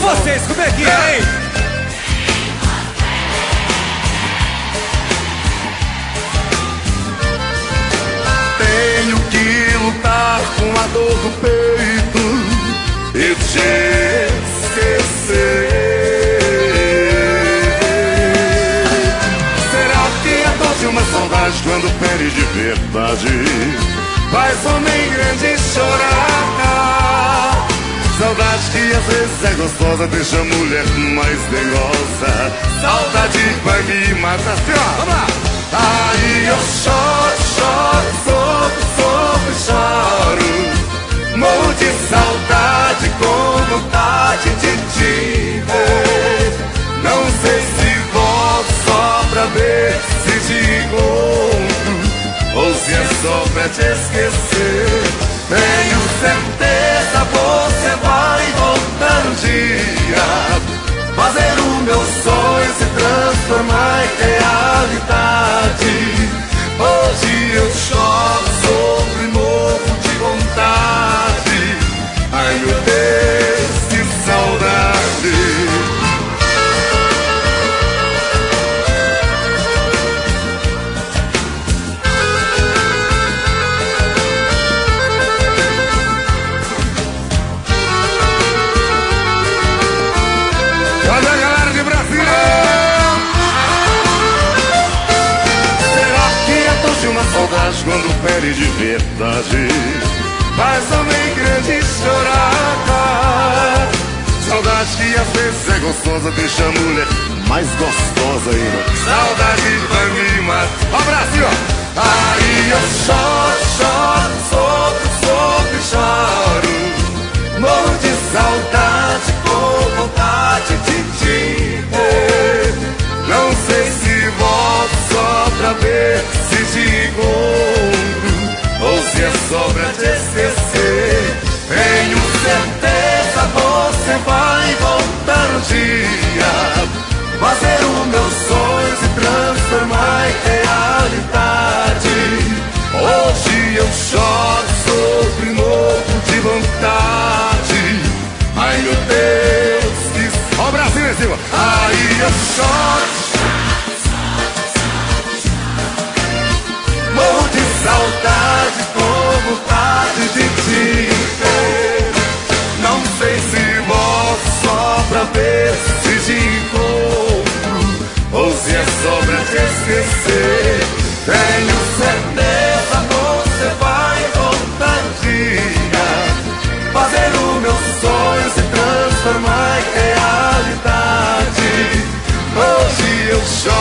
vocês, como é que é, hein? Tenho que lutar com a dor do peito e te esquecer. Será que a dor de uma saudade quando perde de verdade faz homem grande chorar? Saudade que às vezes é gostosa, deixa a mulher mais dengosa. Saudade vai me matar, senhor. Vamos lá! Aí eu choro, choro, sofro, sofro e choro. Morro de saudade, com vontade de te ver. Não sei se volto só pra ver se te encontro ou se é só pra te esquecer. Tenho certeza você vai voltar um dia, fazer o meu sonho se transformar em realidade. Hoje eu choro, sofro e morro de vontade. Ai meu Deus, que saudade. Cadê a galera de Brasília? Será que é tão de uma saudade quando perde de verdade faz homem grande chorar? Saudade que às vezes é gostosa, deixa a mulher mais gostosa ainda. Saudade vai me matar. Ó Brasil! Aí eu choro, choro, sofro, sofro e choro. Morro de saudade, com vontade de te ver. Não sei se volto só pra ver se te encontro ou se é só pra te esquecer. Tenho certeza você vai voltar um dia, fazer o meu sonho se transformar em realidade. Hoje eu choro, sofro e morro de vontade. Ai meu Deus, que... Ó o Brasil em cima. Aí eu choro, morro de saudade, com vontade de te ver. Não sei se volto só pra ver se te encontro ou se é só pra te esquecer. Tenho certeza você vai voltar um dia, fazer o meu sonho se transformar em realidade. Hoje eu choro.